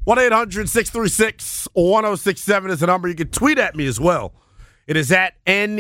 1-800-636-1067 is the number. You can tweet at me as well. It is at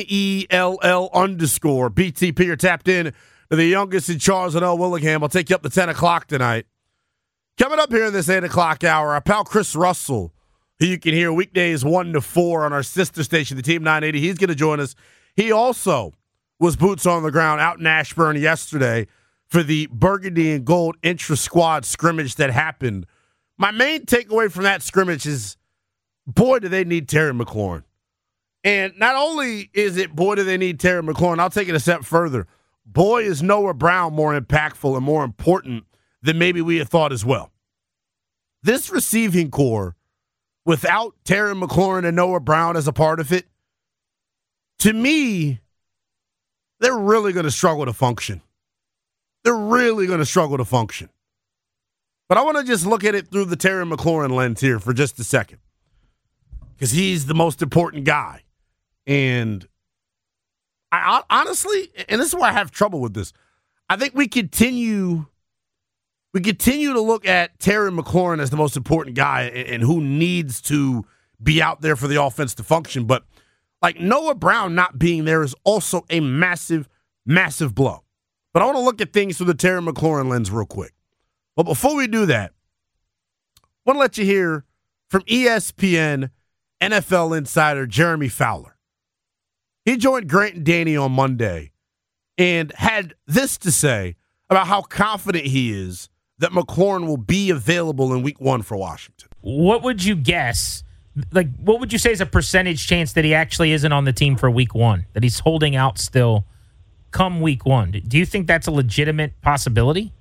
NELL_BTP. You're tapped in to the youngest in Charles and L. Willingham. I'll take you up to 10 o'clock tonight. Coming up here in this 8 o'clock hour, our pal Chris Russell, who you can hear weekdays 1 to 4 on our sister station, the Team 980. He's going to join us. He also was boots on the ground out in Ashburn yesterday for the Burgundy and Gold intra-squad scrimmage that happened. My main takeaway from that scrimmage is, boy, do they need Terry McLaurin. And not only is it, boy, do they need Terry McLaurin, I'll take it a step further. Boy, is Noah Brown more impactful and more important than maybe we had thought as well. This receiving core, without Terry McLaurin and Noah Brown as a part of it, to me, they're really going to struggle to function. They're really going to struggle to function. But I want to just look at it through the Terry McLaurin lens here for just a second, because he's the most important guy. And I honestly, and this is why I have trouble with this, I think we continue to look at Terry McLaurin as the most important guy and who needs to be out there for the offense to function. But like Noah Brown not being there is also a massive, massive blow. But I want to look at things through the Terry McLaurin lens real quick. But before we do that, I want to let you hear from ESPN NFL insider Jeremy Fowler. He joined Grant and Danny on Monday and had this to say about how confident he is that McLaurin will be available in Week 1 for Washington. What would you guess? Like, what would you say is a percentage chance that he actually isn't on the team for Week 1, that he's holding out still come Week 1? Do you think that's a legitimate possibility?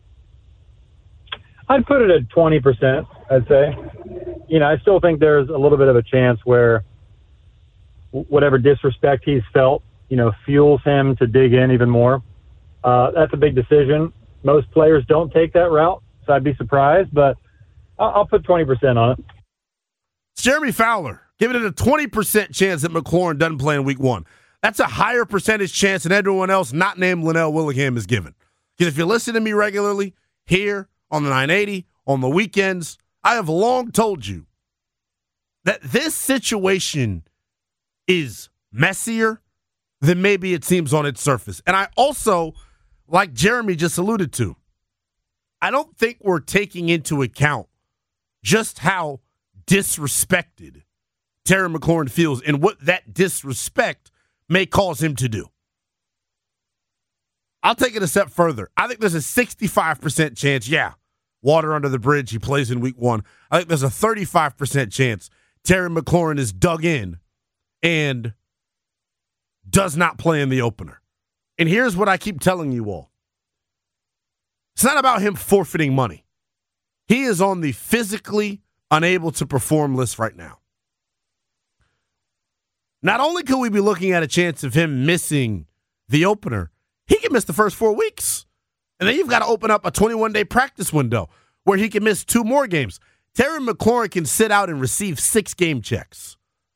I'd put it at 20%, I'd say. I still think there's a little bit of a chance where whatever disrespect he's felt, fuels him to dig in even more. That's a big decision. Most players don't take that route, so I'd be surprised, but I'll put 20% on it. It's Jeremy Fowler giving it a 20% chance that McLaurin doesn't play in Week 1. That's a higher percentage chance than everyone else not named Linnell Willingham is given. Because if you listen to me regularly here on the 980, on the weekends, I have long told you that this situation is messier than maybe it seems on its surface. And I also, like Jeremy just alluded to, I don't think we're taking into account just how disrespected Terry McLaurin feels and what that disrespect may cause him to do. I'll take it a step further. I think there's a 65% chance, water under the bridge, he plays in Week 1. I think there's a 35% chance Terry McLaurin is dug in and does not play in the opener. And here's what I keep telling you all. It's not about him forfeiting money. He is on the physically unable to perform list right now. Not only could we be looking at a chance of him missing the opener, he can miss the first 4 weeks. And then you've got to open up a 21-day practice window where he can miss 2 more games. Terry McLaurin can sit out and receive 6 game checks.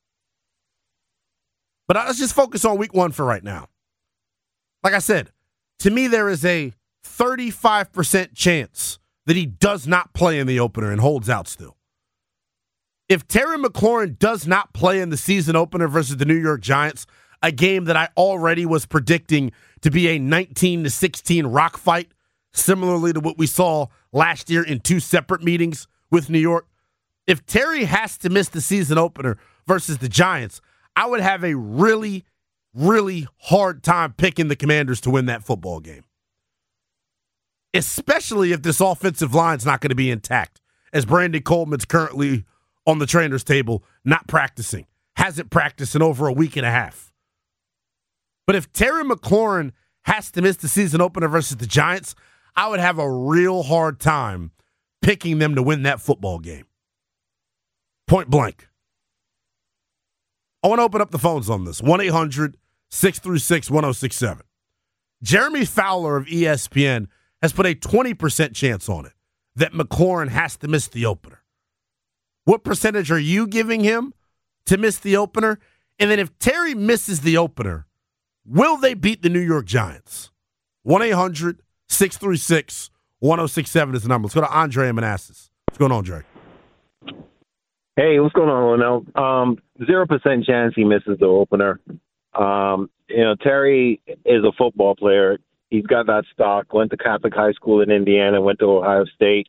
But let's just focus on Week 1 for right now. Like I said, to me, there is a 35% chance that he does not play in the opener and holds out still. If Terry McLaurin does not play in the season opener versus the New York Giants, a game that I already was predicting to be a 19-16 rock fight, similarly to what we saw last year in 2 separate meetings with New York, if Terry has to miss the season opener versus the Giants, I would have a really, really hard time picking the Commanders to win that football game. Especially if this offensive line's not going to be intact, as Brandon Coleman's currently on the trainer's table, not practicing. Hasn't practiced in over a week and a half. But if Terry McLaurin has to miss the season opener versus the Giants, I would have a real hard time picking them to win that football game. Point blank. I want to open up the phones on this. 1-800-636-1067. Jeremy Fowler of ESPN has put a 20% chance on it that McLaurin has to miss the opener. What percentage are you giving him to miss the opener? And then if Terry misses the opener, will they beat the New York Giants? 1-800-636-1067 is the number. Let's go to Andre in Manassas. What's going on, Andre? Hey, what's going on, Lionel? 0% chance he misses the opener. Terry is a football player. He's got that stock, went to Catholic high school in Indiana, went to Ohio State.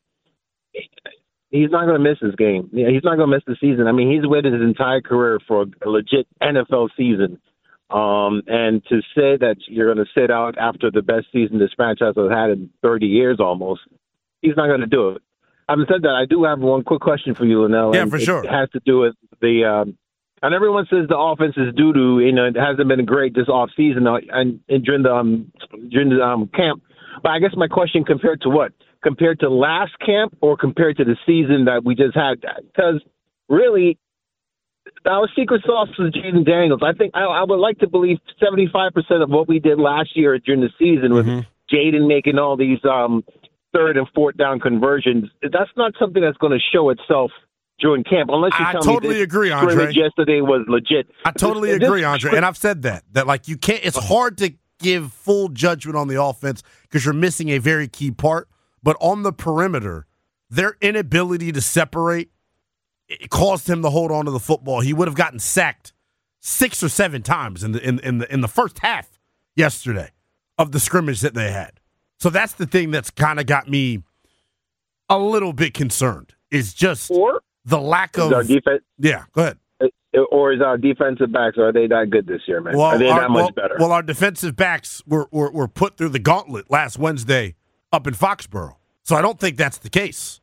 He's not going to miss this game. He's not going to miss the season. I mean, he's waited his entire career for a legit NFL season. And to say that you're going to sit out after the best season this franchise has had in 30 years almost, he's not going to do it. Having said that, I do have one quick question for you, Linnell. Yeah, for sure. It has to do with and everyone says the offense is doo-doo. It hasn't been great this offseason and during the camp. But I guess my question, compared to what? Compared to last camp or compared to the season that we just had? Because really, our secret sauce was Jaden Daniels. I think I would like to believe 75% of what we did last year during the season was Jaden making all these third and fourth down conversions. That's not something that's going to show itself during camp, unless you tell totally me agree, Andre. Yesterday was legit. I totally agree, Andre, and I've said that like you can't. It's hard to give full judgment on the offense because you're missing a very key part. But on the perimeter, their inability to separate it caused him to hold on to the football. He would have gotten sacked 6 or 7 times in the first half yesterday of the scrimmage that they had. So that's the thing that's kind of got me a little bit concerned. Is just the lack of defense. Yeah, go ahead. Or is our defensive backs, are they that good this year, man? Well, are they that much better? Well, our defensive backs were put through the gauntlet last Wednesday up in Foxborough. So I don't think that's the case.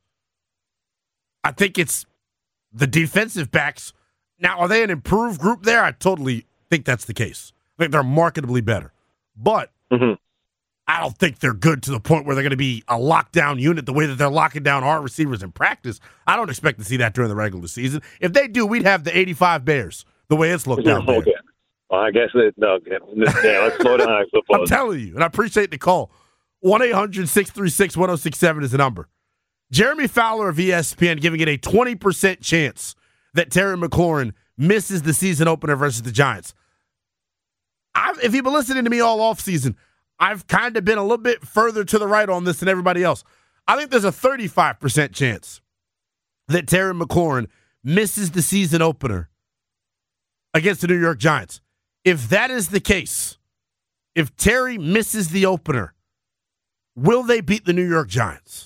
I think it's the defensive backs. Now, are they an improved group there? I totally think that's the case. I think they're markedly better. But I don't think they're good to the point where they're going to be a lockdown unit the way that they're locking down our receivers in practice. I don't expect to see that during the regular season. If they do, we'd have the 85 Bears, the way it's looked out there. Okay. Well, I guess let's slow down. I suppose. I'm telling you, and I appreciate the call. 1-800-636-1067 is the number. Jeremy Fowler of ESPN giving it a 20% chance that Terry McLaurin misses the season opener versus the Giants. If you've been listening to me all offseason, I've kind of been a little bit further to the right on this than everybody else. I think there's a 35% chance that Terry McLaurin misses the season opener against the New York Giants. If that is the case, if Terry misses the opener, will they beat the New York Giants?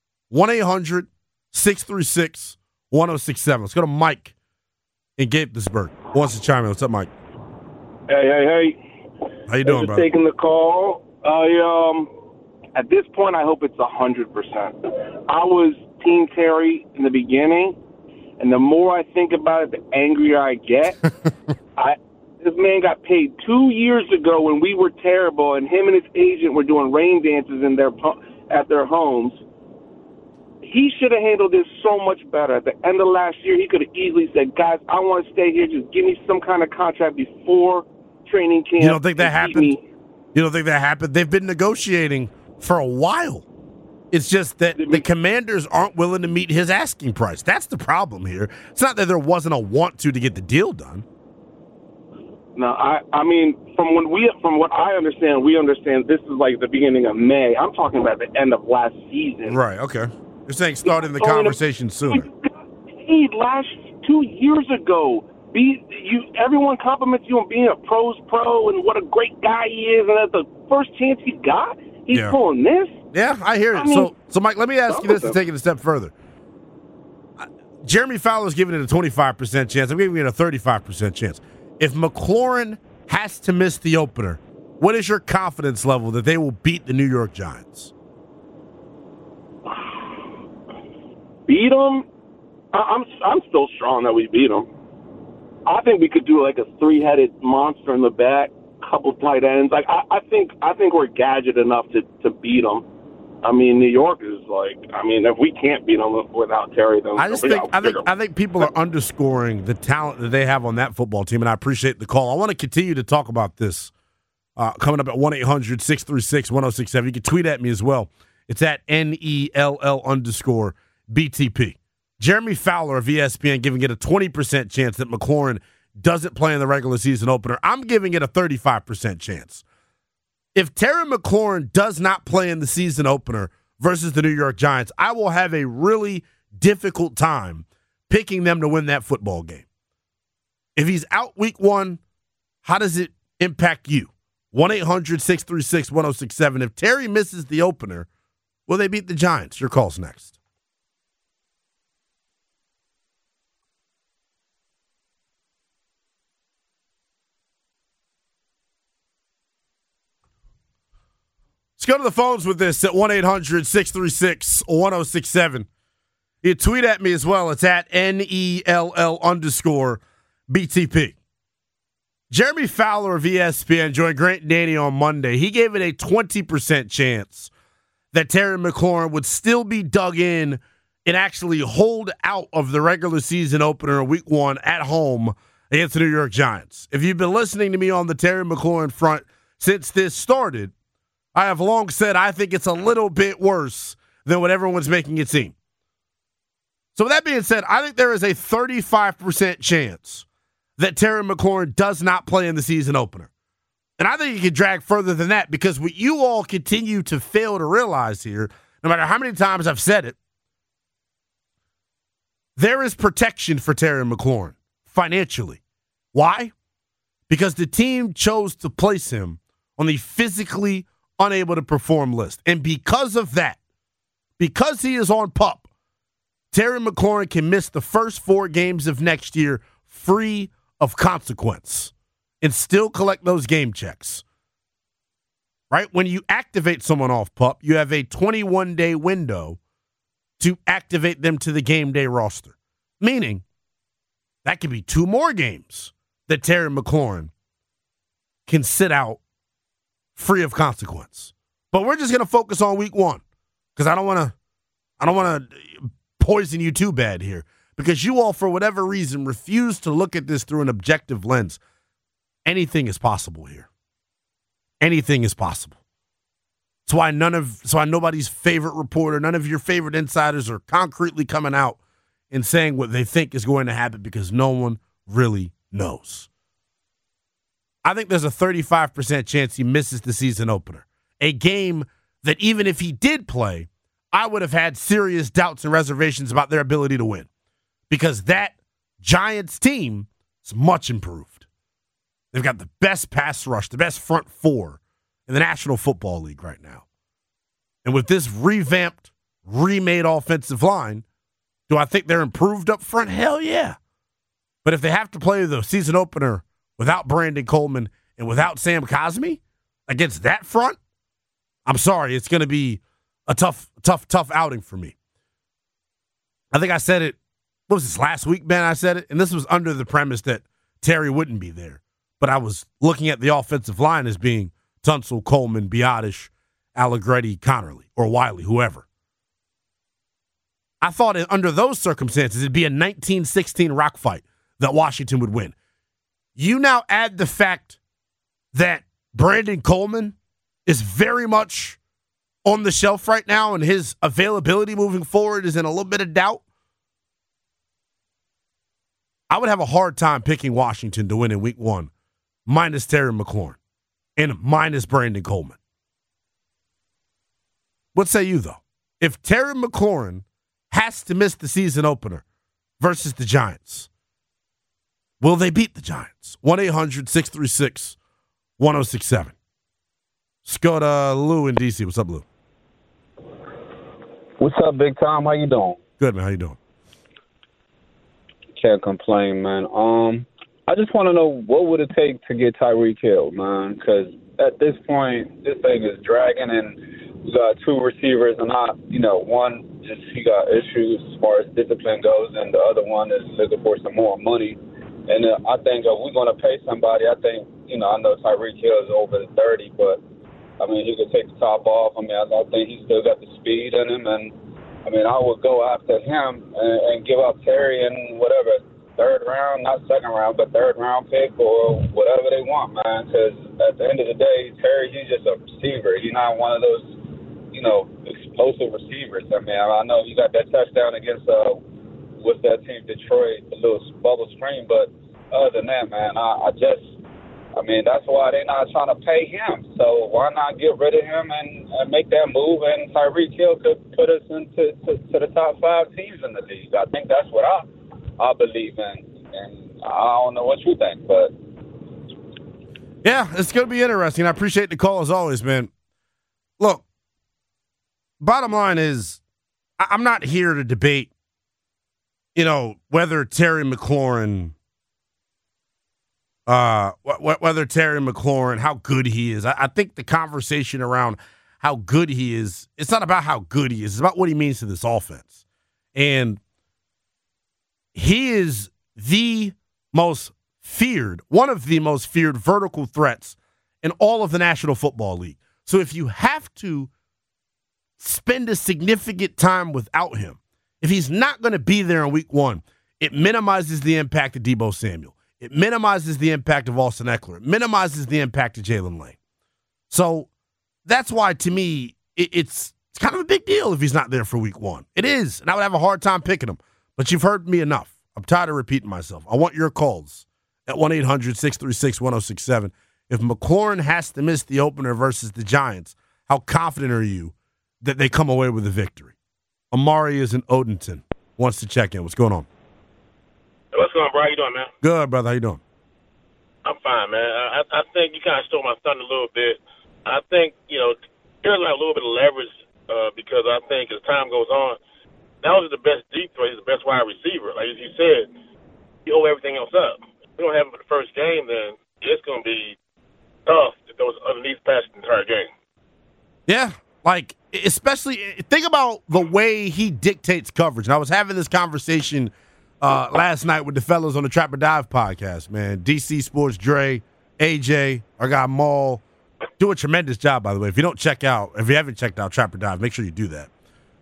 1-800-636-1067. Let's go to Mike in Gaithersburg. Who wants to chime in? What's up, Mike? Hey. How you doing, bro? bro? Taking the call. At this point, I hope it's 100%. I was Team Terry in the beginning, and the more I think about it, the angrier I get. This man got paid 2 years ago when we were terrible, and him and his agent were doing rain dances at their homes. He should have handled this so much better. At the end of last year, he could have easily said, guys, I want to stay here. Just give me some kind of contract before training camp. You don't think that happened? You don't think that happened? They've been negotiating for a while. It's just that the Commanders aren't willing to meet his asking price. That's the problem here. It's not that there wasn't a want to get the deal done. No, I mean, from what I understand, we understand this is like the beginning of May. I'm talking about the end of last season. Right, okay. You're saying starting the conversation sooner. Paid last 2 years ago. Everyone compliments you on being a pro's pro and what a great guy he is, and at the first chance he got, he's pulling this. Yeah, I hear it. So Mike, let me ask you this to take it a step further. Jeremy Fowler's giving it a 25% chance. I'm giving it a 35% chance. If McLaurin has to miss the opener, what is your confidence level that they will beat the New York Giants? Beat them? I'm still strong that we beat them. I think we could do like a 3-headed monster in the back, couple tight ends. Like I think we're gadget enough to beat them. I mean, New York is if we can't beat them without Terry, then I think people are underscoring the talent that they have on that football team, and I appreciate the call. I want to continue to talk about this coming up at 1-800-636-1067. You can tweet at me as well. It's at NELL_BTP. Jeremy Fowler of ESPN giving it a 20% chance that McLaurin doesn't play in the regular season opener. I'm giving it a 35% chance. If Terry McLaurin does not play in the season opener versus the New York Giants, I will have a really difficult time picking them to win that football game. If he's out week 1, how does it impact you? 1-800-636-1067. If Terry misses the opener, will they beat the Giants? Your call's next. Let's go to the phones with this at 1-800-636-1067. You tweet at me as well. It's at NELL_BTP. Jeremy Fowler of ESPN joined Grant and Danny on Monday. He gave it a 20% chance that Terry McLaurin would still be dug in and actually hold out of the regular season opener in week 1 at home against the New York Giants. If you've been listening to me on the Terry McLaurin front since this started, I have long said I think it's a little bit worse than what everyone's making it seem. So with that being said, I think there is a 35% chance that Terry McLaurin does not play in the season opener. And I think you could drag further than that, because what you all continue to fail to realize here, no matter how many times I've said it, there is protection for Terry McLaurin financially. Why? Because the team chose to place him on the physically unable to perform list. And because of that, because he is on PUP, Terry McLaurin can miss the first 4 games of next year free of consequence and still collect those game checks. Right? When you activate someone off PUP, you have a 21-day window to activate them to the game day roster. Meaning, that could be 2 more games that Terry McLaurin can sit out free of consequence. But we're just going to focus on week 1 because I don't want to poison you too bad here, because you all, for whatever reason, refuse to look at this through an objective lens. Anything is possible here. Anything is possible. That's why nobody's favorite reporter, none of your favorite insiders are concretely coming out and saying what they think is going to happen, because no one really knows. I think there's a 35% chance he misses the season opener. A game that even if he did play, I would have had serious doubts and reservations about their ability to win, because that Giants team is much improved. They've got the best pass rush, the best front 4 in the National Football League right now. And with this revamped, remade offensive line, do I think they're improved up front? Hell yeah. But if they have to play the season opener without Brandon Coleman and without Sam Cosmi against that front, I'm sorry, it's going to be a tough outing for me. I think I said it, what was this, last week, Ben? I said it, and this was under the premise that Terry wouldn't be there. But I was looking at the offensive line as being Tunsil, Coleman, Biotish, Allegretti, Connerly, or Wiley, whoever. I thought under those circumstances, it'd be a 1916 rock fight that Washington would win. You now add the fact that Brandon Coleman is very much on the shelf right now, and his availability moving forward is in a little bit of doubt. I would have a hard time picking Washington to win in week 1, minus Terry McLaurin and minus Brandon Coleman. What say you, though? If Terry McLaurin has to miss the season opener versus the Giants, will they beat the Giants? 1-800-636-1067. Let's go to Lou in D.C. What's up, Lou? What's up, Big Tom? How you doing? Good, man. How you doing? Can't complain, man. I just want to know, what would it take to get Tyreek Hill, man? Because at this point, this thing is dragging, and we got 2 receivers, and one just he got issues as far as discipline goes, and the other one is looking for some more money. And I think if we're going to pay somebody, I think, I know Tyreek Hill is over the 30, but he could take the top off. I think he's still got the speed in him, and I would go after him and give up Terry and whatever, 3rd round, not 2nd round, but 3rd round pick or whatever they want, man. Because at the end of the day, Terry, he's just a receiver. He's not one of those, explosive receivers. I know you got that touchdown against what's that team, Detroit, the little bubble screen. But other than that, man, that's why they're not trying to pay him. So why not get rid of him and make that move? And Tyreek Hill could put us into the top 5 teams in the league. I think that's what I believe in. And I don't know what you think, but yeah, it's going to be interesting. I appreciate the call as always, man. Look, bottom line is, I'm not here to debate, whether Terry McLaurin, how good he is. I think the conversation around how good he is, it's not about how good he is. It's about what he means to this offense. And he is one of the most feared vertical threats in all of the National Football League. So if you have to spend a significant time without him, if he's not going to be there in week 1, it minimizes the impact of Deebo Samuel. It minimizes the impact of Austin Eckler. It minimizes the impact of Jalen Lane. So that's why, to me, it's kind of a big deal if he's not there for week 1. It is, and I would have a hard time picking him. But you've heard me enough. I'm tired of repeating myself. I want your calls at 1-800-636-1067. If McLaurin has to miss the opener versus the Giants, how confident are you that they come away with a victory? Amari is in Odenton. Wants to check in. What's going on? What's going on, bro? How you doing, man? Good, brother. How you doing? I'm fine, man. I think you kind of stole my thunder a little bit. I think, there's like a little bit of leverage because I think as time goes on, that was the best deep threat. He's the best wide receiver. Like as you said, you owe everything else up. If we don't have him for the first game, then it's going to be tough to those underneath pass the entire game. Yeah, especially think about the way he dictates coverage. And I was having this conversation last night with the fellas on the Trap or Dive podcast, man. DC Sports, Dre, AJ, our guy Maul, do a tremendous job, by the way. If you haven't checked out Trap or Dive, make sure you do that.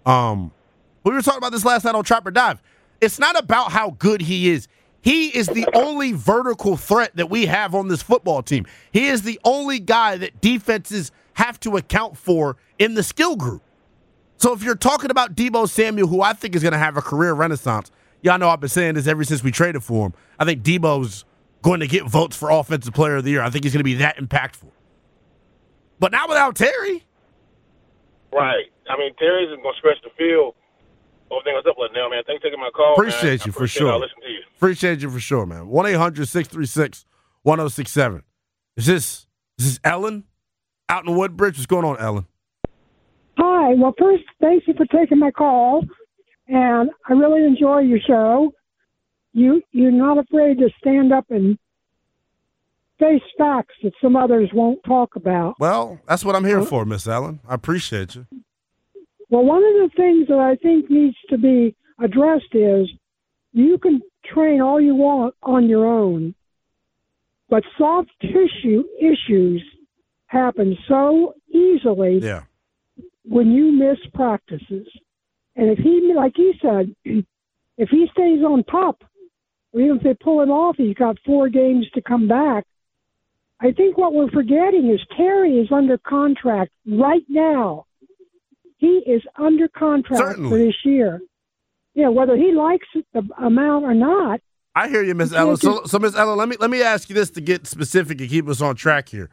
We were talking about this last night on Trap or Dive. It's not about how good he is. He is the only vertical threat that we have on this football team. He is the only guy that defenses have to account for in the skill group. So if you're talking about Deebo Samuel, who I think is going to have a career renaissance, y'all know I've been saying this ever since we traded for him. I think Deebo's going to get votes for Offensive Player of the Year. I think he's going to be that impactful. But not without Terry. Right. I mean, Terry's going to stretch the field. Everything was up like now, man. Thanks for taking my call. Appreciate you for sure. I'll listen to you. Appreciate you for sure, man. 1-800-636-1067. Is this Ellen out in Woodbridge? What's going on, Ellen? Hi. Well, first, thank you for taking my call, and I really enjoy your show. You're not afraid to stand up and face facts that some others won't talk about. Well, that's what I'm here for, Miss Ellen. I appreciate you. Well, one of the things that I think needs to be addressed is you can train all you want on your own, but soft tissue issues happen so easily when you miss practices. And if he, like he said, if he stays on top, or even if they pull him off, he's got 4 games to come back. I think what we're forgetting is Terry is under contract right now. He is under contract for this year. Whether he likes the amount or not. I hear you, Miss Ellen. So Miss Ellen, let me ask you this to get specific and keep us on track here.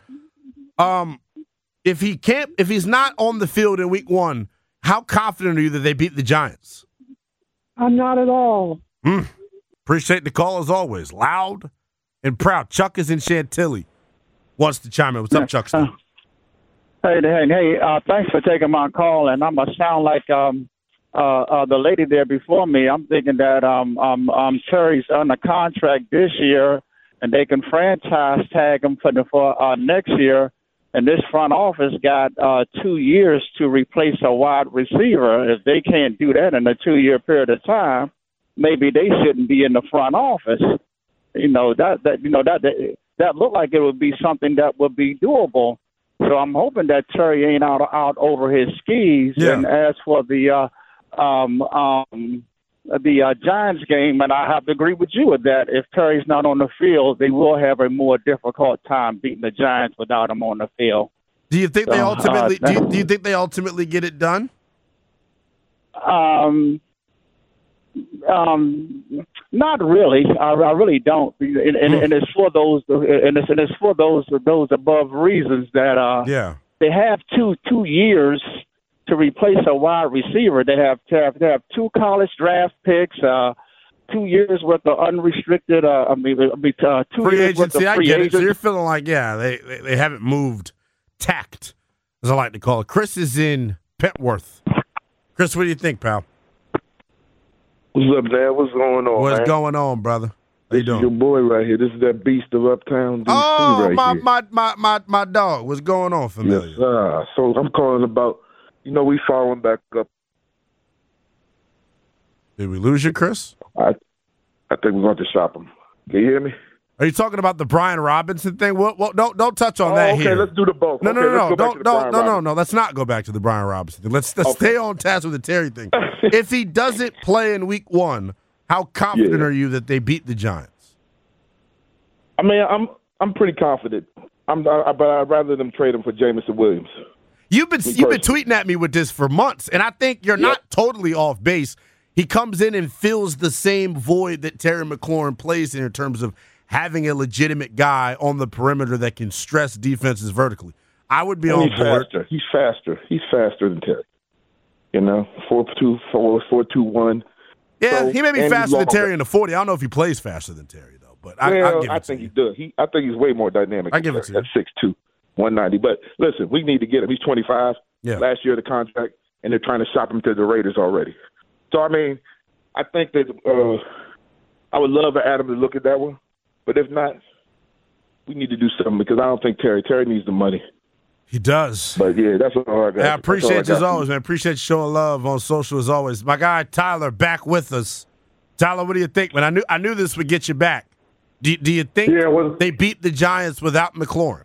If he's not on the field in week 1, how confident are you that they beat the Giants? I'm not at all. Appreciate the call as always. Loud and proud. Chuck is in Chantilly. Wants to chime in. What's up, Chuck? Hey, thanks for taking my call. And I'm gonna sound like the lady there before me. I'm thinking that Terry's under contract this year, and they can franchise tag him for next year. And this front office got 2 years to replace a wide receiver. If they can't do that in a 2-year period of time, maybe they shouldn't be in the front office. That looked like it would be something that would be doable. So I'm hoping that Terry ain't out over his skis. Yeah. And as for the Giants game, and I have to agree with you with that. If Terry's not on the field, they will have a more difficult time beating the Giants without him on the field. Do you think they ultimately? Do you think they ultimately get it done? Not really. I really don't. And it's for those. And it's for those above reasons that they have two years to replace a wide receiver. They have to have 2 college draft picks, 2 years worth of unrestricted. 2 free years worth agency. of I free get it. So agency. you're feeling like, yeah, they haven't moved tact, as I like to call it. Chris is in Petworth. Chris, what do you think, pal? What's up, Dad? What's going on, What's man? going on, brother? How you This is doing? your boy right here. This is that beast of Uptown DC Oh, right here. my dog. What's going on, familiar? Yes, sir. So I'm calling about, we following back up. Did we lose you, Chris? I think we're going to shop him. Can you hear me? Are you talking about the Brian Robinson thing? Well, don't touch on that okay, here. let's do the both. No, Okay, no, let's no, go back to the Brian Robinson. no. Let's not go back to the Brian Robinson thing. Let's stay on task with the Terry thing. If he doesn't play in Week 1, how confident are you that they beat the Giants? I mean, I'm pretty confident. But I'd rather them trade him for Jamison Williams. You've been tweeting at me with this for months, and I think you're not totally off base. He comes in and fills the same void that Terry McLaurin plays in terms of having a legitimate guy on the perimeter that can stress defenses vertically. I would be on board. He's faster. He's faster than Terry. 4.24, 4.21. Yeah, So, he may be and faster than he's Terry in the 40. I don't know if he plays faster than Terry, though. But I'll give it to think you. he does. I think he's way more dynamic. I give it to you. At 6'2", 190. But listen, we need to get him. He's 25. Yeah. Last year of the contract, and they're trying to shop him to the Raiders already. So I mean, I think that I would love for Adam to look at that one. But if not, we need to do something because I don't think Terry needs the money. He does. But, yeah, that's all I got. I appreciate you as always, man. Appreciate you showing love on social as always. My guy Tyler back with us. Tyler, what do you think, man? I knew this would get you back. Do you think they beat the Giants without McLaurin?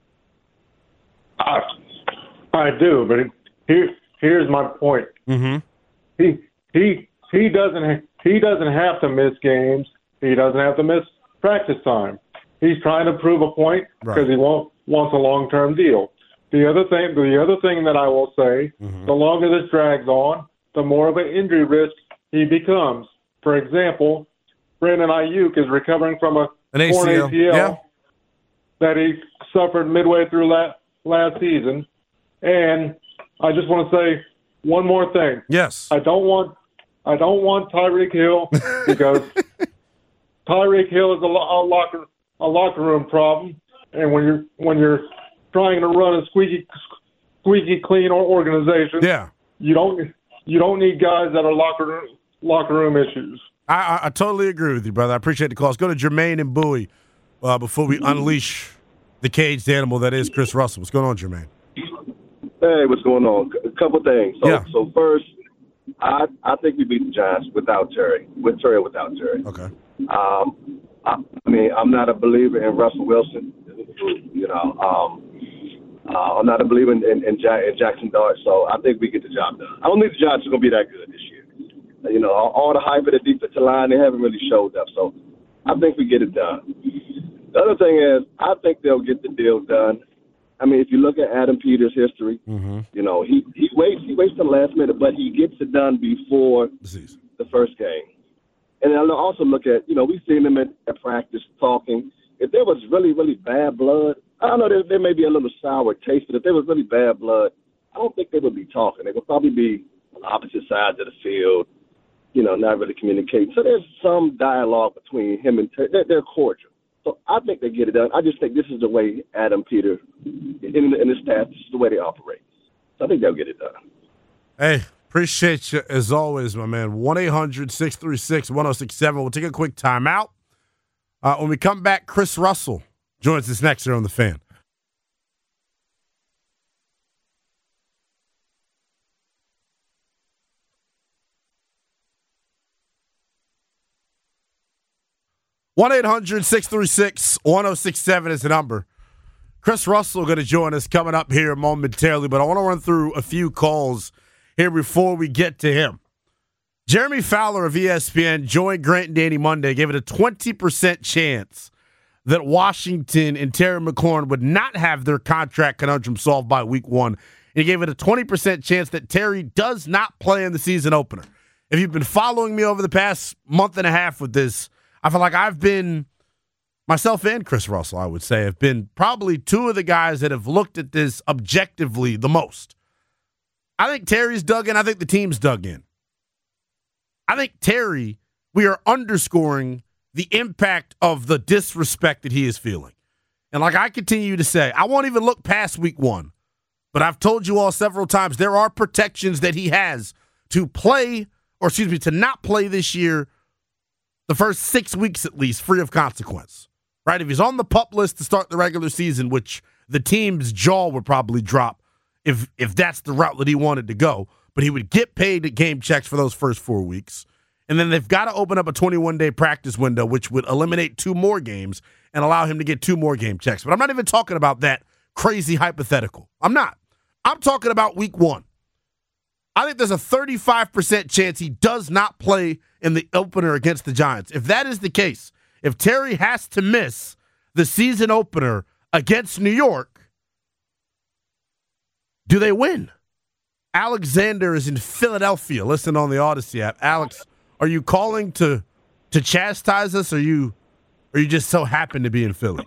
I do, but here's my point. Mm-hmm. He doesn't have to miss games. He doesn't have to miss practice time. He's trying to prove a point because he wants a long-term deal. The other thing that I will say, the longer this drags on, the more of an injury risk he becomes. For example, Brandon Ayuk is recovering from an ACL that he suffered midway through last season. And I just want to say one more thing. Yes. I don't want Tyreek Hill because Tyreek Hill is a locker room problem. And when you're trying to run a squeaky clean organization, you don't need guys that are locker room issues. I totally agree with you, brother. I appreciate the call. Let's go to Jermaine and Bowie before we unleash the caged animal that is Chris Russell. What's going on, Jermaine? Hey, what's going on? A couple things. So first, I think we beat the Giants without Terry. With Terry or without Terry. Okay. I mean, I'm not a believer in Russell Wilson. I'm not a believer in Jackson Dart, so I think we get the job done. I don't think the Giants are going to be that good this year. All the hype of the defensive line, they haven't really showed up, so I think we get it done. The other thing is, I think they'll get the deal done. I mean, if you look at Adam Peters' history, he waits till the last minute, but he gets it done before the first game. And I'll also look at, we've seen him at practice talking. If there was really, really bad blood, I don't know, there may be a little sour taste, but if there was really bad blood, I don't think they would be talking. They would probably be on the opposite sides of the field, not really communicating. So there's some dialogue between him and Terry. They're cordial. So I think they get it done. I just think this is the way Adam Peters and the staff, this is the way they operate. So I think they'll get it done. Hey, appreciate you as always, my man. 1-800-636-1067. We'll take a quick timeout. When we come back, Chris Russell joins us next here on The Fan. One 1-800-636-1067 is the number. Chris Russell going to join us coming up here momentarily, but I want to run through a few calls here before we get to him. Jeremy Fowler of ESPN joined Grant and Danny Monday, gave it a 20% chance that Washington and Terry McLaurin would not have their contract conundrum solved by Week 1. And he gave it a 20% chance that Terry does not play in the season opener. If you've been following me over the past month and a half with this, I feel like I've been, myself and Chris Russell, I would say, have been probably two of the guys that have looked at this objectively the most. I think Terry's dug in. I think the team's dug in. I think Terry we are underscoring the impact of the disrespect that he is feeling. And like I continue to say, I won't even look past week 1. But I've told you all several times, there are protections that he has to not play this year, the first 6 weeks at least, free of consequence. Right? If he's on the PUP list to start the regular season, which the team's jaw would probably drop if that's the route that he wanted to go, but he would get paid at game checks for those first 4 weeks. And then they've got to open up a 21-day practice window, which would eliminate 2 more games and allow him to get 2 more game checks. But I'm not even talking about that crazy hypothetical. I'm not. I'm talking about week 1. I think there's a 35% chance he does not play in the opener against the Giants. If that is the case, if Terry has to miss the season opener against New York, do they win? Alexander is in Philadelphia. Listen on the Odyssey app. Alex, are you calling to chastise us, or you just so happen to be in Philly?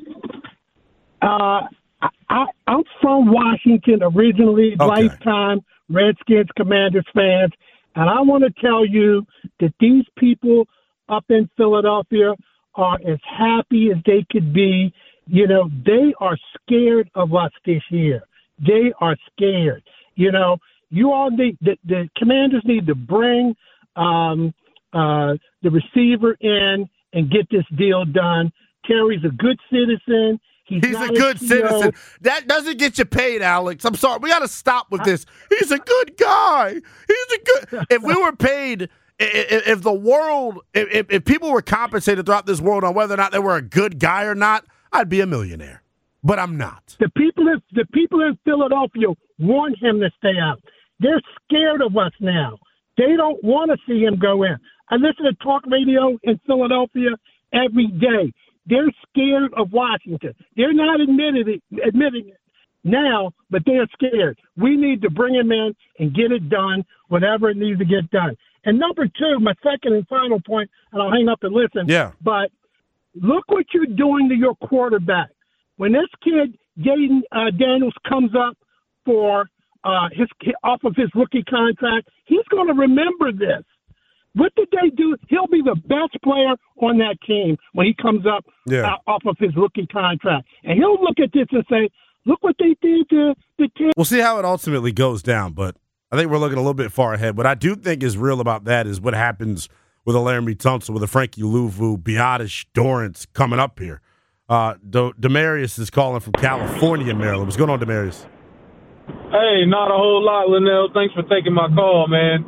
I'm from Washington originally, lifetime Redskins, Commanders fans, and I want to tell you that these people up in Philadelphia are as happy as they could be. You know, they are scared of us this year. They are scared. You know, you all need the Commanders need to bring the receiver in and get this deal done. Terry's a good citizen. He's a good citizen. That doesn't get you paid, Alex. I'm sorry. We got to stop with this. He's a good guy. If we were paid, if the world, if people were compensated throughout this world on whether or not they were a good guy or not, I'd be a millionaire. But I'm not. The people in Philadelphia want him to stay out. They're scared of us now. They don't want to see him go in. I listen to talk radio in Philadelphia every day. They're scared of Washington. They're not admitting it now, but they're scared. We need to bring him in and get it done, whatever it needs to get done. And number 2, my second and final point, and I'll hang up and listen. Yeah. But look what you're doing to your quarterback. When this kid, Jaden Daniels, comes up for off of his rookie contract, he's going to remember this. What did they do? He'll be the best player on that team when he comes up off of his rookie contract. And he'll look at this and say, look what they did to the team. We'll see how it ultimately goes down, but I think we're looking a little bit far ahead. What I do think is real about that is what happens with a Laramie Tunsil, with a Frankie Louvu, Biotish, Dorrance coming up here. Demarius is calling from California, Maryland. What's going on, Demarius? Hey, not a whole lot, Linnell. Thanks for taking my call, man.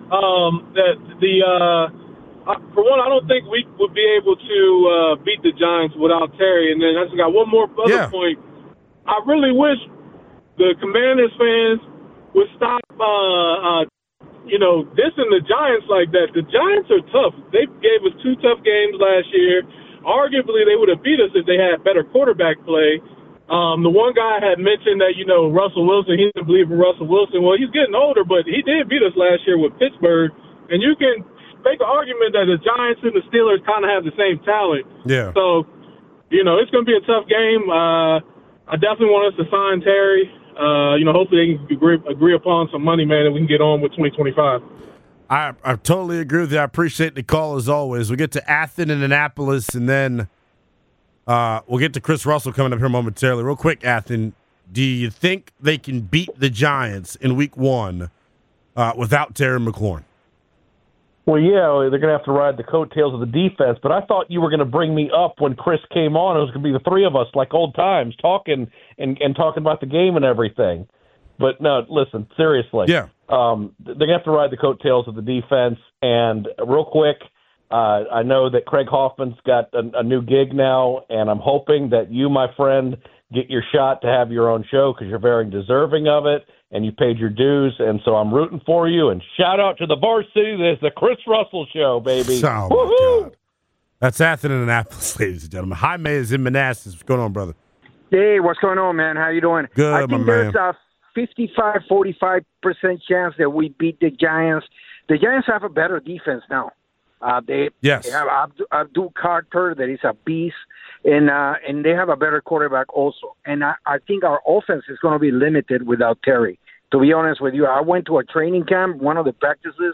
For one, I don't think we would be able to beat the Giants without Terry. And then I just got one more other point. I really wish the Commanders fans would stop, dissing the Giants like that. The Giants are tough. They gave us 2 tough games last year. Arguably, they would have beat us if they had better quarterback play. The one guy had mentioned that, Russell Wilson, he didn't believe in Russell Wilson. Well, he's getting older, but he did beat us last year with Pittsburgh. And you can make an argument that the Giants and the Steelers kind of have the same talent. Yeah. So, it's going to be a tough game. I definitely want us to sign Terry. Hopefully they can agree upon some money, man, and we can get on with 2025. I totally agree with you. I appreciate the call as always. We'll get to Athens and Annapolis, and then we'll get to Chris Russell coming up here momentarily. Real quick, Athens, do you think they can beat the Giants in week 1 without Terry McLaurin? Well, yeah, they're going to have to ride the coattails of the defense, but I thought you were going to bring me up when Chris came on. It was going to be the 3 of us, like old times, talking and talking about the game and everything. But no, listen, seriously. Yeah. They're going to have to ride the coattails of the defense. And real quick, I know that Craig Hoffman's got a new gig now, and I'm hoping that you, my friend, get your shot to have your own show because you're very deserving of it and you paid your dues. And so I'm rooting for you. And shout out to the varsity. There's the Chris Russell Show, baby. Oh, woohoo! my God. That's Athens and Annapolis, ladies and gentlemen. Jaime is in Manassas. What's going on, brother? Hey, what's going on, man? How you doing? Good, I think there's a 55-45% chance that we beat the Giants. The Giants have a better defense now. They have Abdul Carter, that is a beast, and they have a better quarterback also. And I think our offense is going to be limited without Terry. To be honest with you, I went to a training camp, one of the practices,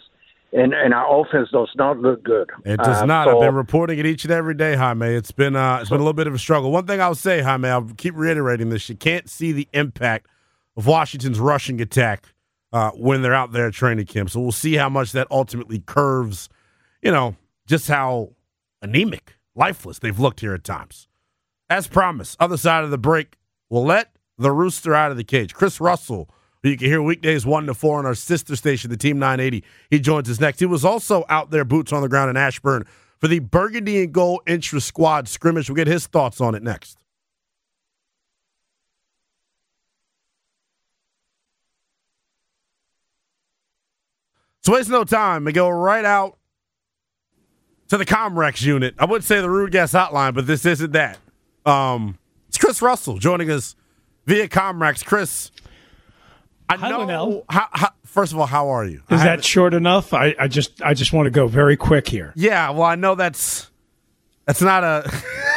and our offense does not look good. It does not. I've been reporting it each and every day, Jaime. It's been a little bit of a struggle. One thing I'll say, Jaime, I'll keep reiterating this: you can't see the impact of Washington's rushing attack when they're out there at training camp. So we'll see how much that ultimately curves, just how anemic, lifeless they've looked here at times. As promised, other side of the break, we'll let the rooster out of the cage. Chris Russell, who you can hear weekdays 1 to 4 on our sister station, the Team 980. He joins us next. He was also out there, boots on the ground in Ashburn, for the Burgundy and Gold intra-squad scrimmage. We'll get his thoughts on it next. So waste no time and go right out to the Comrex unit. I would say the Rude Gas Hotline, but this isn't that. It's Chris Russell joining us via Comrex. Chris, first of all, how are you? Is that short enough? I just want to go very quick here. Yeah, well, I know that's not a.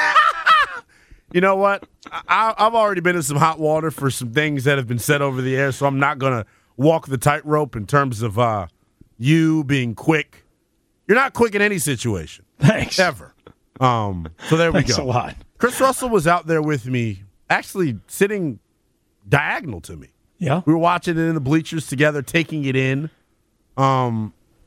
You know what? I've already been in some hot water for some things that have been said over the air, so I'm not going to walk the tightrope in terms of you being quick. You're not quick in any situation. Thanks. Ever. So there we go. Thanks a lot. Chris Russell was out there with me, actually sitting diagonal to me. Yeah. We were watching it in the bleachers together, taking it in. Your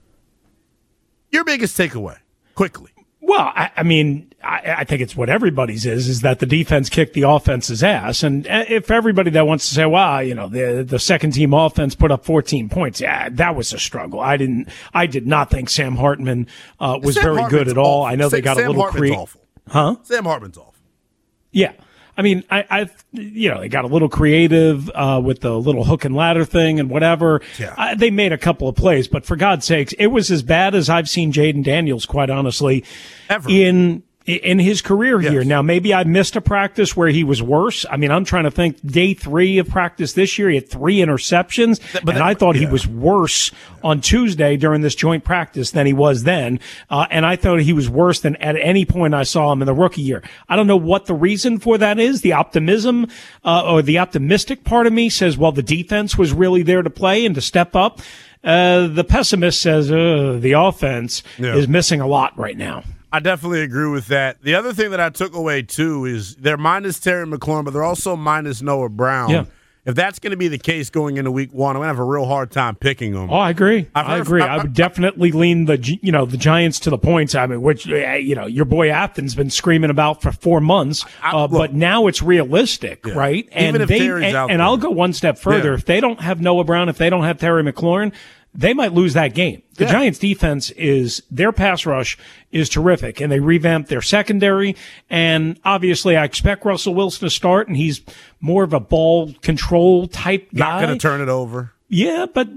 biggest takeaway, quickly. Well, I mean, I think it's what everybody's is that the defense kicked the offense's ass. And if everybody that wants to say, wow, the second team offense put up 14 points, yeah, that was a struggle. I did not think Sam Hartman was very good at all. Awful. I know they got a little creative. Huh? Sam Hartman's awful. Yeah. I mean, they got a little creative with the little hook and ladder thing and whatever. Yeah. They made a couple of plays, but for God's sakes, it was as bad as I've seen Jaden Daniels, quite honestly, ever in his career here. Now, maybe I missed a practice where he was worse. I mean, I'm trying to think day 3 of practice this year, he had 3 interceptions, and I thought he was worse on Tuesday during this joint practice than he was then. And I thought he was worse than at any point I saw him in the rookie year. I don't know what the reason for that is. The optimism, or the optimistic part of me says, well, the defense was really there to play and to step up. The pessimist says, the offense is missing a lot right now. I definitely agree with that. The other thing that I took away, too, is they're minus Terry McLaurin, but they're also minus Noah Brown. Yeah. If that's going to be the case going into week 1, I'm going to have a real hard time picking them. Oh, I agree. I would definitely lean the Giants to the points. I mean, which, your boy Athens been screaming about for 4 months, but now it's realistic, right? Even if Terry's out there. I'll go one step further. If they don't have Noah Brown, if they don't have Terry McLaurin, they might lose that game. The Giants defense their pass rush is terrific, and they revamped their secondary. And obviously I expect Russell Wilson to start, and he's more of a ball control type guy. Not going to turn it over. Yeah, but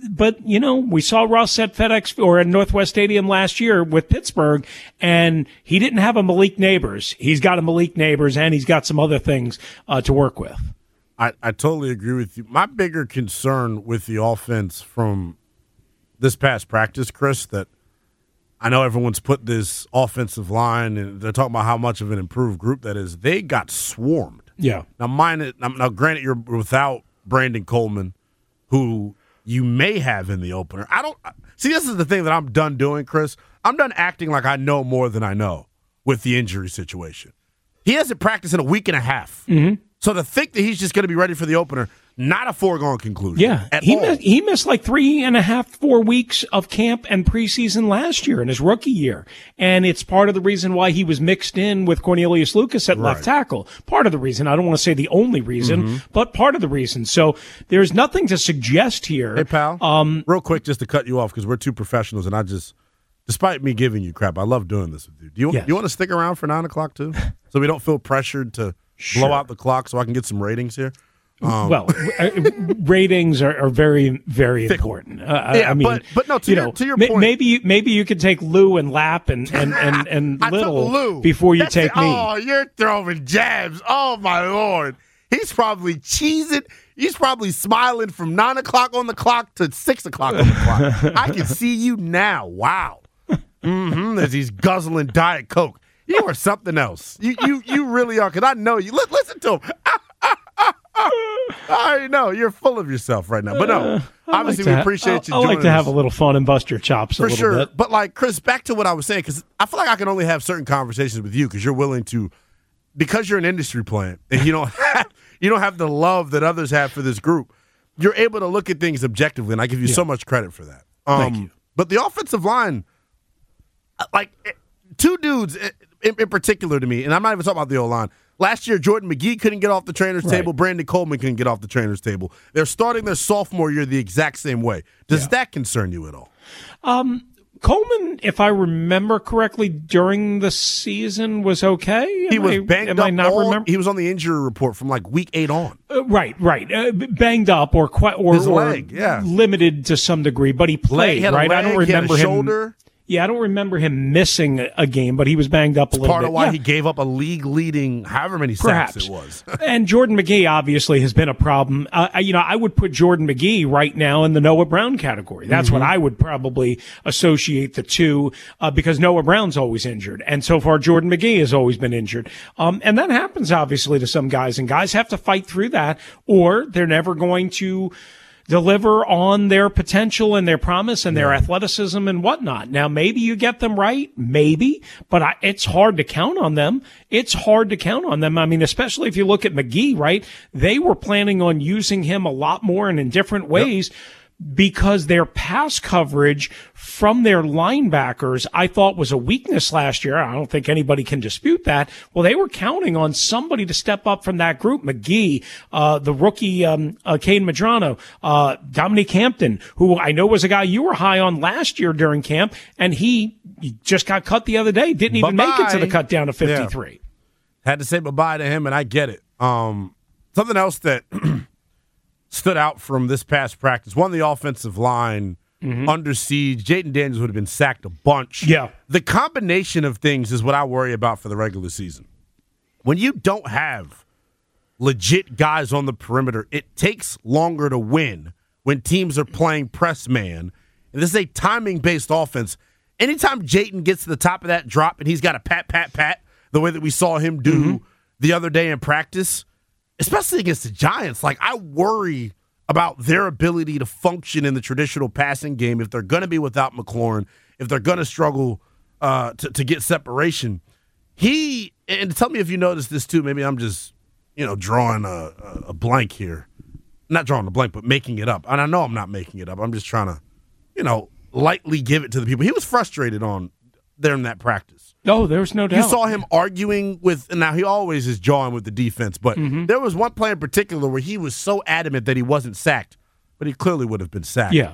we saw Russ at FedEx or at Northwest Stadium last year with Pittsburgh, and he didn't have a Malik Neighbors. He's got a Malik Neighbors, and he's got some other things to work with. I totally agree with you. My bigger concern with the offense from this past practice, Chris, that I know everyone's put this offensive line, and they're talking about how much of an improved group that is. They got swarmed. Yeah. Now, granted, you're without Brandon Coleman, who you may have in the opener. This is the thing that I'm done doing, Chris. I'm done acting like I know more than I know with the injury situation. He hasn't practiced in a week and a half. Mm-hmm. So to think that he's just going to be ready for the opener, not a foregone conclusion. Yeah, he missed like 3.5, 4 weeks of camp and preseason last year in his rookie year. And it's part of the reason why he was mixed in with Cornelius Lucas at left tackle. Part of the reason. I don't want to say the only reason, but part of the reason. So there's nothing to suggest here. Hey, pal, real quick, just to cut you off because we're two professionals, and despite me giving you crap, I love doing this with you. Do you want to stick around for 9 o'clock too? So we don't feel pressured to blow out the clock so I can get some ratings here? Ratings are very, very important. I mean, but no, to your point, maybe you could take Lou and Lap and Little before you take me. Oh, you're throwing jabs! Oh my Lord, he's probably cheesing. He's probably smiling from 9 o'clock on the clock to 6 o'clock on the clock. I can see you now. Wow, as he's guzzling Diet Coke. You are something else. You really are. Because I know you. Listen to him. I know you're full of yourself right now, but no. Obviously, we appreciate you. I like to have a little fun and bust your chops a little sure. bit. But like Chris, back to what I was saying, because I feel like I can only have certain conversations with you because you're willing to, because you're an industry plant and you don't have the love that others have for this group. You're able to look at things objectively, and I give you so much credit for that. Thank you. But the offensive line, like two dudes in particular to me, and I'm not even talking about the O-line. Last year, Jordan McGee couldn't get off the trainer's table. Brandon Coleman couldn't get off the trainer's table. They're starting their sophomore year the exact same way. Does that concern you at all? Coleman, if I remember correctly, during the season was okay. He was banged up. He was on the injury report from like week 8 on. Right. Banged up or his leg, limited to some degree, but he played. He had a leg, I don't remember he had a him. Shoulder. Yeah, I don't remember him missing a game, but he was banged up a little bit. Part of why he gave up a league-leading however many sacks it was. And Jordan McGee obviously has been a problem. I would put Jordan McGee right now in the Noah Brown category. That's what I would probably associate the two, because Noah Brown's always injured. And so far, Jordan McGee has always been injured. And that happens obviously to some guys, and guys have to fight through that, or they're never going to deliver on their potential and their promise and their athleticism and whatnot. Now, maybe you get them right, maybe, but it's hard to count on them. I mean, especially if you look at McGee, right? They were planning on using him a lot more and in different ways. Because their pass coverage from their linebackers, I thought, was a weakness last year. I don't think anybody can dispute that. Well, they were counting on somebody to step up from that group. McGee, the rookie, Caden Medrano, Dominique Hampton, who I know was a guy you were high on last year during camp, and he just got cut the other day. Didn't even make it to the cut down to 53. Yeah. Had to say bye-bye to him, and I get it. Something else that stood out from this past practice. One, the offensive line under siege. Jayden Daniels would have been sacked a bunch. Yeah. The combination of things is what I worry about for the regular season. When you don't have legit guys on the perimeter, it takes longer to win when teams are playing press man. And this is a timing-based offense. Anytime Jayden gets to the top of that drop and he's got a pat, the way that we saw him do the other day in practice, especially against the Giants, like I worry about their ability to function in the traditional passing game if they're going to be without McLaurin, if they're going to struggle to get separation. And tell me if you noticed this too, maybe I'm just, drawing a blank here. Not drawing a blank, but making it up. And I know I'm not making it up. I'm just trying to, lightly give it to the people. He was frustrated during that practice. No, there's no doubt. You saw him arguing with, now he always is jawing with the defense, but there was one play in particular where he was so adamant that he wasn't sacked, but he clearly would have been sacked. Yeah.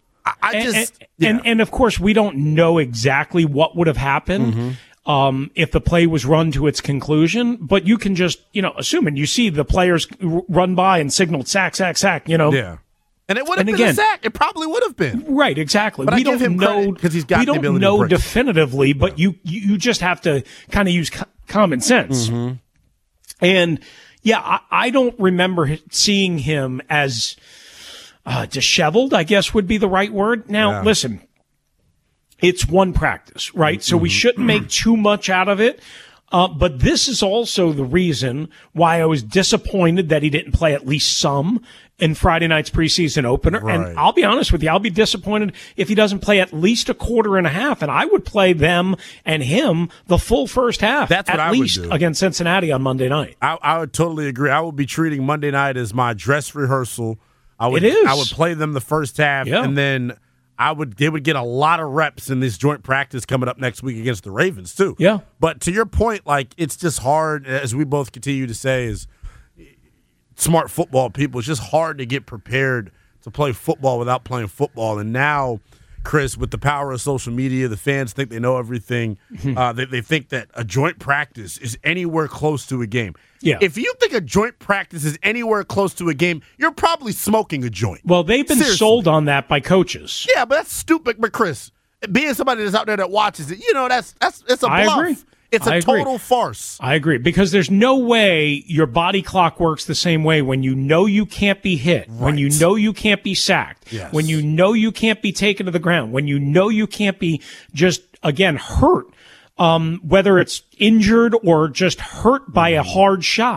And of course, we don't know exactly what would have happened if the play was run to its conclusion, but you can just, assume, and you see the players run by and signaled sack. Yeah. And it would have been a sack. It probably would have been. Right, exactly. But we don't know because he's got the ability to break. We don't know definitively, but you just have to kind of use common sense. And I don't remember seeing him as disheveled, I guess would be the right word. Now, listen, it's one practice, right? So we shouldn't make too much out of it. But this is also the reason why I was disappointed that he didn't play at least some in Friday night's preseason opener. Right. And I'll be honest with you, I'll be disappointed if he doesn't play at least a quarter and a half. And I would play them and him the full first half. That's what at I least would do against Cincinnati on Monday night. I would totally agree. I would be treating Monday night as my dress rehearsal. I would play them the first half, and then they would get a lot of reps in this joint practice coming up next week against the Ravens too. Yeah. But to your point, like it's just hard, as we both continue to say, is smart football people. It's just hard to get prepared to play football without playing football. And now, Chris, with the power of social media, the fans think they know everything. They think that a joint practice is anywhere close to a game. Yeah. If you think a joint practice is anywhere close to a game, you're probably smoking a joint. Well, they've been sold on that by coaches. Yeah, but that's stupid. But Chris, being somebody that's out there that watches it, it's a bluff. I agree. It's a total farce. I agree, because there's no way your body clock works the same way when you know you can't be hit, when you know you can't be sacked, when you know you can't be taken to the ground, when you know you can't be just, again, hurt, whether it's injured or just hurt by a hard shot.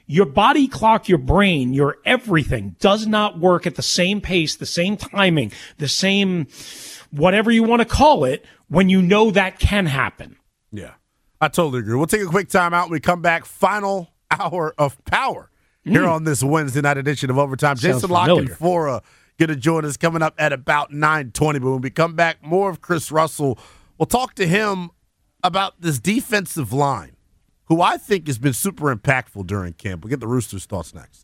Your body clock, your brain, your everything does not work at the same pace, the same timing, the same whatever you want to call it when you know that can happen. Yeah, I totally agree. We'll take a quick time out. When we come back, final hour of power here on this Wednesday night edition of Overtime. Sounds Jason Lock and familiar. Fora going to join us coming up at about 9:20. But when we come back, more of Chris Russell. We'll talk to him about this defensive line, who I think has been super impactful during camp. We'll get the Roosters' thoughts next.